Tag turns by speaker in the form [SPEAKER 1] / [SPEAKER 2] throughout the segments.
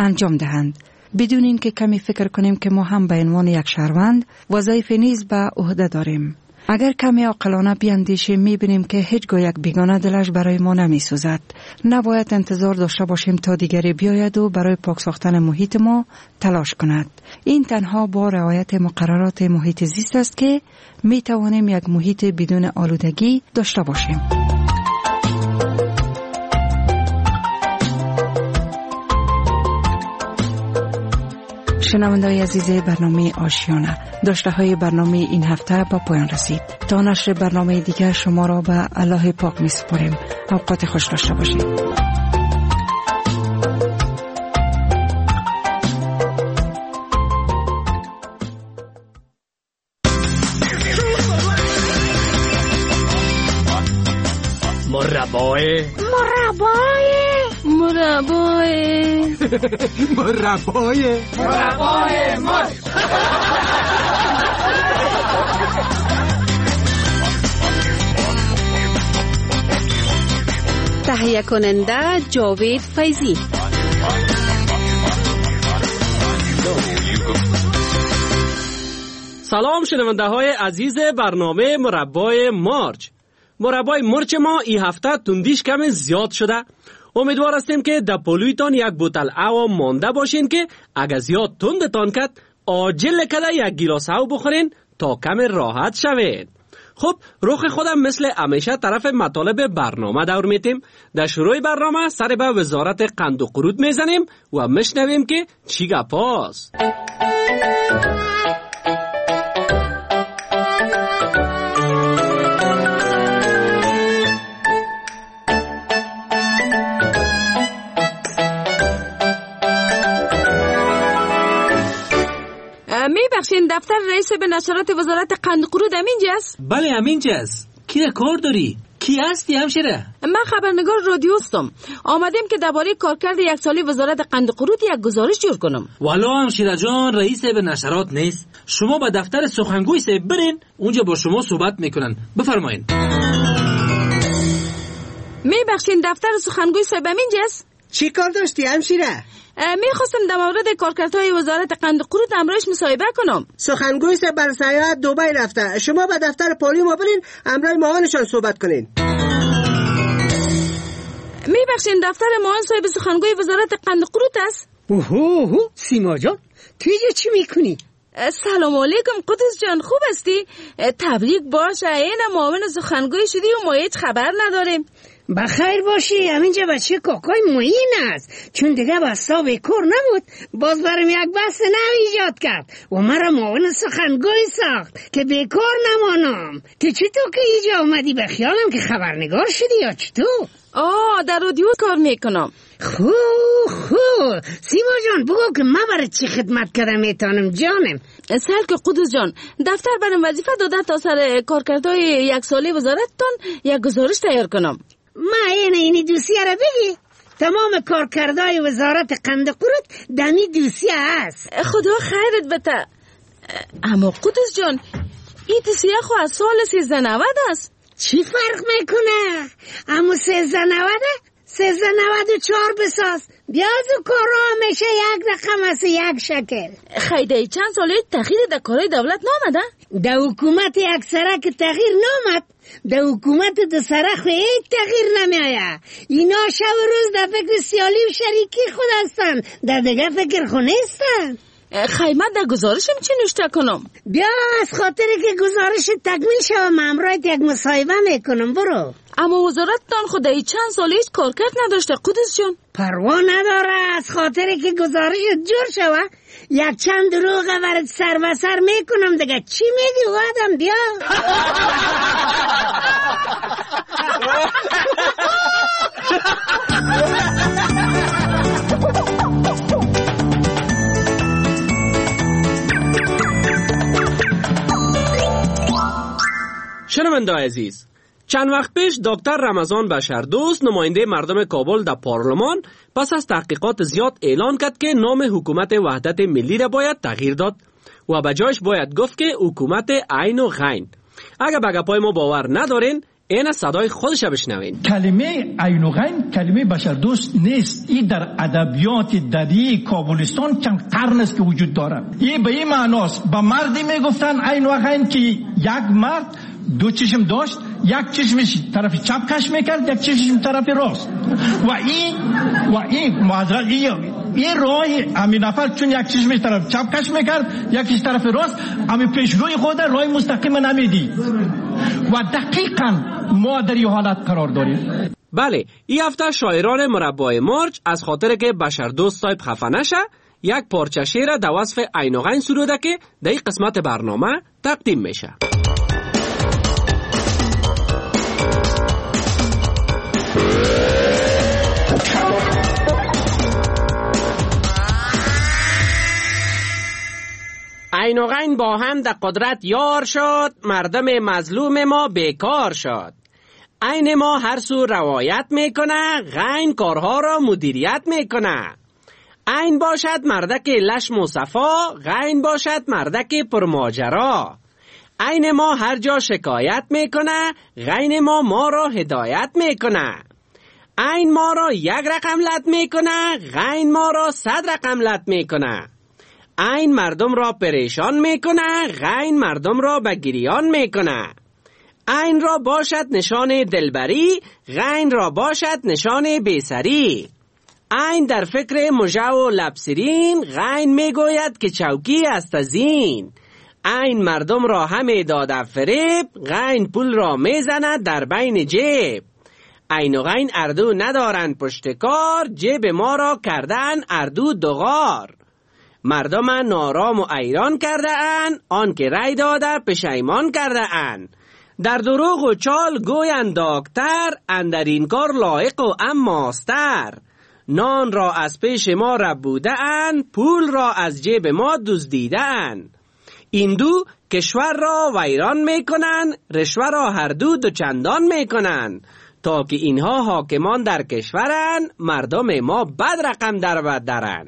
[SPEAKER 1] انجام دهند، بدون اینکه کمی فکر کنیم که ما هم به عنوان یک شهروند وظایفی نیز به عهده داریم. اگر کمی عاقلانه بیاندیشیم می‌بینیم که هیچگاه یک بیگانه دلش برای ما نمی‌سوزد. نباید انتظار داشته باشیم تا دیگری بیاید و برای پاک ساختن محیط ما تلاش کند. این تنها با رعایت مقررات محیط زیست است که می‌توانیم یک محیط بدون آلودگی داشته باشیم. شنونده‌های عزیز برنامه آشیانه، داشته‌های برنامه این هفته به پایان رسید. تا نشر برنامه دیگر شما را به الله پاک می‌سپاریم. اوقات خوش داشته باشید.
[SPEAKER 2] مربای مرچ.
[SPEAKER 3] تهیه کننده جاوید فیضی.
[SPEAKER 2] سلام شنونده های عزیز برنامه مربای مرچ. مربای مرچ ما این هفته تندیش کمی زیاد شده. امیدوار هستیم که در پلویتان یک بوتل آب مانده باشین که اگر زیاد تندتان کرد عاجل کده یک گیلاس آب بخورین تا کمی راحت شوید. خب رخ خودم مثل همیشه طرف مطالب برنامه دور میتیم. در شروع برنامه سر به وزارت قند و قرود میزنیم و میشنویم که چی گپاست.
[SPEAKER 3] میبخشین دفتر رئیس به نشرات وزارت قند قرود همینجاست؟
[SPEAKER 4] بله همینجاست. کی کار داری؟ کی هستی همشیره؟
[SPEAKER 3] من خبرنگار رادیو هستم. آمدیم که درباره کارکرد یک سالی وزارت قند قرود یک گزارش جور کنم.
[SPEAKER 4] والا همشیره جان رئیس به نشرات نیست. شما به دفتر سخنگوی صاحب برین، اونجا با شما صحبت میکنن. بفرمایین.
[SPEAKER 3] میبخشین دفتر سخنگوی صاحب همینجاست؟
[SPEAKER 5] چی کار داشتی همشیره؟
[SPEAKER 3] میخواستم در مورد کارکردهای وزارت قند قرود امرایش مصاحبه کنم.
[SPEAKER 5] سخنگوی صاحب بر سیاحت دبی رفته. شما به دفتر پلی ما برین امرای معاونشان صحبت کنین.
[SPEAKER 3] میبخشین دفتر معاون صاحب سخنگوی وزارت قند قرود است؟
[SPEAKER 5] اوه سیما جان تو اینجا چی میکنی؟
[SPEAKER 3] سلام علیکم قدس جان، خوب هستی؟ تبریک باشه، این معاون سخنگوی شدی و ما هیچ خبر نداریم.
[SPEAKER 5] بخیر باشی. همینجا بچه کاکای معین است، چون دیگه بستا به کار نبود باز برام یک بحث نو ایجاد کرد و مرا معاون سخنگوی ساخت که به کار نمانم. تو چطور که اینجا اومدی؟ به خیالم که خبرنگار شدی یا چطور؟
[SPEAKER 3] در رادیو کار میکنم.
[SPEAKER 5] خوب سیما جان بگو که من برای چی خدمت کردم میتونم جانم.
[SPEAKER 3] سر که قدس جان دفتر برام وظیفه داده تا سر کارکردهای یک سالی وزارتتان یک گزارش تیار کنم.
[SPEAKER 5] ما اینی دوسیه را بگی. تمام کارکردهای وزارت قند قرود دمی دوسیه هست.
[SPEAKER 3] خدا خیرت بده. اما قدس جان این دوسیه خو از سال 1390 است.
[SPEAKER 5] چی فرق میکنه؟ اما 1394 بساز. بیاز و کارا همیشه یک رقم است، یک شکل.
[SPEAKER 3] خیده چند ساله تغییر در کارهای دولت نامده؟
[SPEAKER 5] در حکومت یک سره که تغییر نامد، در حکومت دو سره خو هیچ تغییر نمیآید. اینا شب و روز در فکر سیالی و شریکی خود هستن، در دیگه فکر خو نیستن.
[SPEAKER 3] خیمت در گزارشم چی نوشته کنم؟
[SPEAKER 5] بیا از خاطری که گزارش تکمیل شد مامورایت یک مصاحبه میکنم. برو.
[SPEAKER 3] اما وزارتتان خدایی چند ساله هیچ کارکرد نداشته قدس جان.
[SPEAKER 5] پروا نداره، از خاطری که گزارش جور شود یک چند دروغه برات سر و سر میکنم دیگه. چی میگی آدم؟ بیا.
[SPEAKER 2] شنونده عزیز، چند وقت پیش دکتر رمضان بشردوست نماینده مردم کابل در پارلمان پس از تحقیقات زیاد اعلان کرد که نام حکومت وحدت ملی را باید تغییر داد و به جایش باید گفت که حکومت عین و غین. اگر به گپای ما باور ندارین این صدای خودش بشنوین.
[SPEAKER 6] کلمه عین و غین کلمه بشر دوست نیست. این در ادبیات دری کابلستان چند قرن است که وجود داره. این به این معناست با مردی میگفتن عین و غین که یک مرد دو چشم داشت، یک چشمش طرف چپ کش میکرد، یک چشمش طرف راست. و این معذرت این راه همین نفر چون یک چشمش طرف چپ کش میکرد، یکیش طرف راست، همین پیشروی خود راه مستقیم نمیدی. و دقیقاً ما در این حالت قرار داریم.
[SPEAKER 2] بله، این هفته شاعران مربای مارچ از خاطر که بشر دوست صاحب خفه نشه یک پارچه شعر در وصف عین و غین سروده که در این قسمت برنامه تقدیم میشه. عین و غین با هم در قدرت یار شد، مردم مظلوم ما بیکار شد. عین ما هر سو روایت میکنه، غین کارها را مدیریت میکنه. عین باشد مردک لشم و صفا، غین باشد مردک پرماجرا. عین ما هر جا شکایت میکنه، غین ما را هدایت میکنه. عین ما را یک رقم لط میکنه، غین ما را 100 رقم لط میکنه. عین مردم را پریشان میکنه، غین مردم را به گریان میکنه. عین را باشد نشان دلبری، غین را باشد نشان بیسری. عین در فکر مژه و لبسرین، غین میگوید که چوکی است از این. عین مردم را همه داده فریب، غین پول را میزند در بین جیب. عین و غین اردو ندارند پشتکار، جیب ما را کردن اردو دغار. مردم نارام و ایران کرده اند، آن که رای داده پشیمان کرده اند. در دروغ و چال گویند داکتر، اندر این کار لایق و اماستر. نان را از پیش ما ربوده اند، پول را از جیب ما دزدیده اند. این دو کشور را ویران میکنن، رشوه را هر دو چندان میکنن. تا که اینها حاکمان در کشورن، مردم ما بد رقم در بد درن.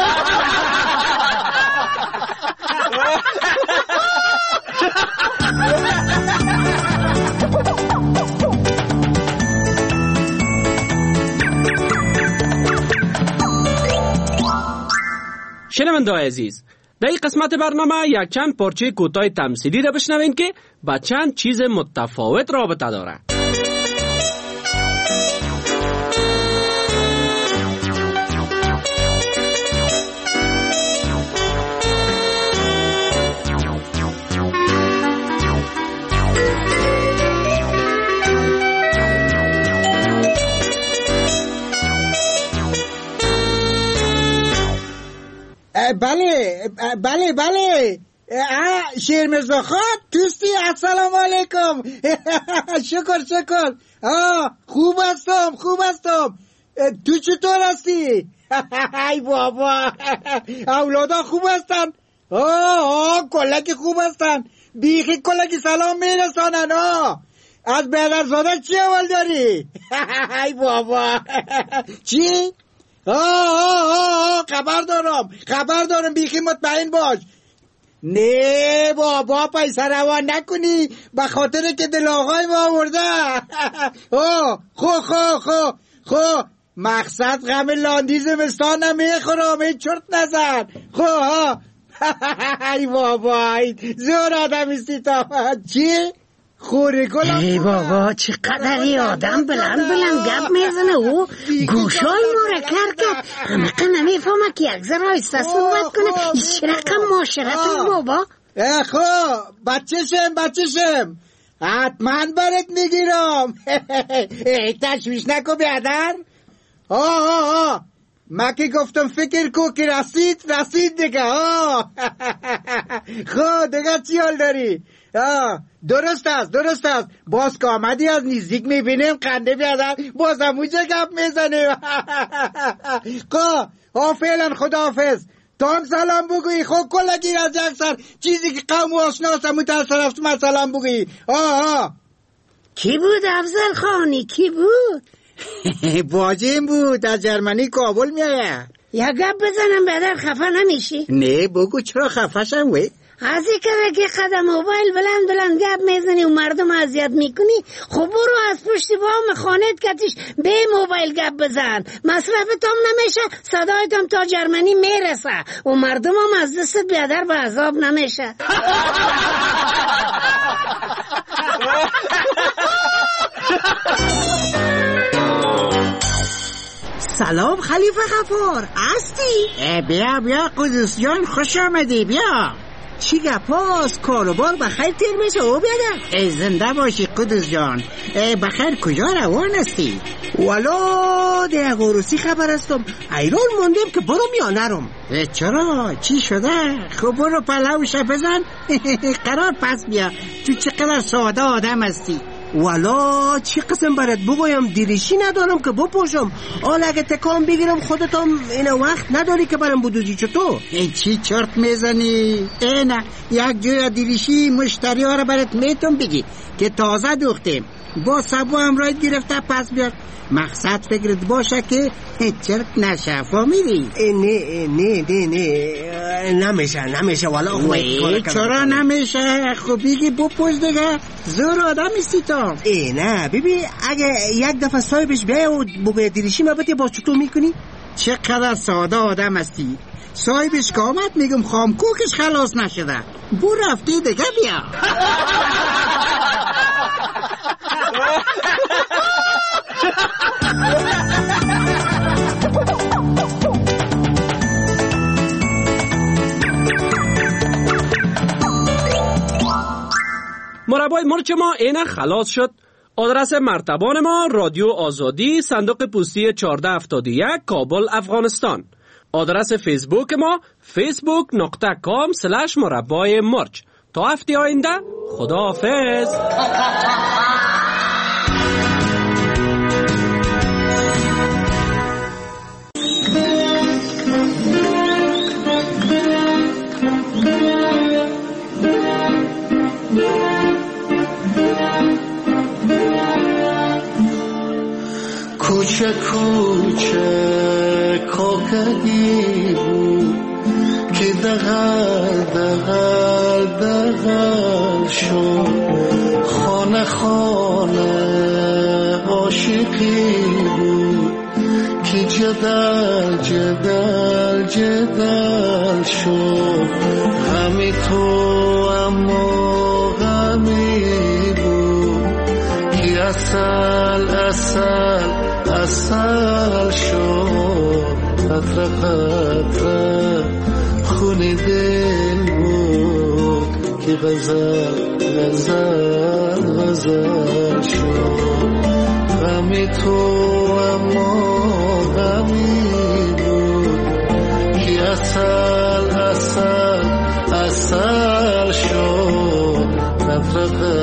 [SPEAKER 2] شنونده‌های عزیز، در این قسمت برنامه یک چند پارچه کوتاه تمثیلی را بشنوین که با چند چیز متفاوت رابطه داره.
[SPEAKER 7] بله شیرمرزا خان توستی. السلام علیکم. شکر. خوب هستم. تو چطور هستی؟ ای بابا اولادا خوب هستن؟ کلکی خوب هستن. بیخی کلکی سلام میرسانن. از برادرزاده چی اول داری؟ ای بابا چی؟ خبر دارم بیخی مطمئن باش. نه بابا پیسه روان نکنی به خاطر که دل آقای ما آورده. خو مقصد غم لاندیز مستان نمیخورم، هیچ چرت نزن. ای بابا زور آدم استی تا چی؟ خوری کلا.
[SPEAKER 5] ای بابا چقدر آدم بلند گپ میزنه و گوشای ما را کرد. همه نمیفهمه که یک ذره آهسته صحبت کنه. ایش رقم معاشرت بابا.
[SPEAKER 7] بچه‌شم حتما برات میگیرم. تشویش نکو بیادر. ما که گفتم فکر کو که رسید دیگه. دیگه چی حال داری؟ درست است. باز که آمدی از نزدیک میبینیم خنده بیادر، باز همونجا گپ میزنیم. فعلا خداحافظ. تو هم سلام بگویی. کلگیر از یک سر چیزی که قوم و آشناس همون طرف من سلام بگویی.
[SPEAKER 5] کی بود افضل خانی؟ کی بود؟
[SPEAKER 7] باجیم بود، از جرمنی کابل میایه.
[SPEAKER 5] یا گپ بزنم بیادر خفه نمیشی؟
[SPEAKER 7] نه بگو چرا خفه شم وی؟
[SPEAKER 5] از این که قدم موبایل بلند گپ میزنی و مردم اذیت میکنی، خب برو از پشت بام خانت کتیش به موبایل گپ بزن، مصرفتم نمیشه، صدایتم تا جرمنی میرسه و مردم هم از دست بیادر به عذاب نمیشه.
[SPEAKER 8] سلام خلیفه غفار، هستی؟
[SPEAKER 7] بیا قدوس جان، خوش آمدی. بیا.
[SPEAKER 8] چی گپاست؟ کاروبار بخیر تیر میشه او بیادر؟
[SPEAKER 7] زنده باشی قدوس جان. بخیر کجا روان هستی؟
[SPEAKER 8] والا ده غروسی خبر هستم، ایران موندیم که برم یا نرم.
[SPEAKER 7] چرا؟ چی شده؟ خب برو پلوش بزن. قرار پس بیا. تو چقدر ساده آدم هستی.
[SPEAKER 8] والا چی قسم برات بگویم، دیریشی ندارم که بپوشم. حالا اگه تکام بگیرم خودتم این وقت نداری که برم بدوزی. چطور؟
[SPEAKER 7] چی چرت میزنی؟ نه یک جوی دیریشی مشتری ها رو برات میتون بگی که تازه دوختیم، با سبو همراهت گرفته پس بیار. مقصد فکرت باشه که چرت نشه، فهمیدی؟
[SPEAKER 8] نه نمیشه والا.
[SPEAKER 7] چرا نمیشه؟ خب بگی بپوش دیگه، زور آدم استی تو.
[SPEAKER 8] نه ببین، اگه یک دفعه صاحبش بیای و بگه دیریشی مبتی با چطور میکنی؟
[SPEAKER 7] چقدر ساده آدم هستی. صاحبش که آمد میگم خامکوکش خلاص نشده، بو رفتی دیگه بیا.
[SPEAKER 2] مربای مرچ ما اینه خلاص شد. آدرس مرتبان ما رادیو آزادی، صندوق پستی 1471 کابل افغانستان. آدرس فیسبوک ما facebook.com/مربای مرچ. تا هفته آینده خداحافظ.
[SPEAKER 9] کوچه کوچه کاکدی بود که دغل شد، خانه خانه عاشقی بود که جدل شد. همی تو اما غمی بود که اصل شد. قطره قطره خونی دل بود که غزل شد. غمی تو اما غمی بود که اصل شد. قطره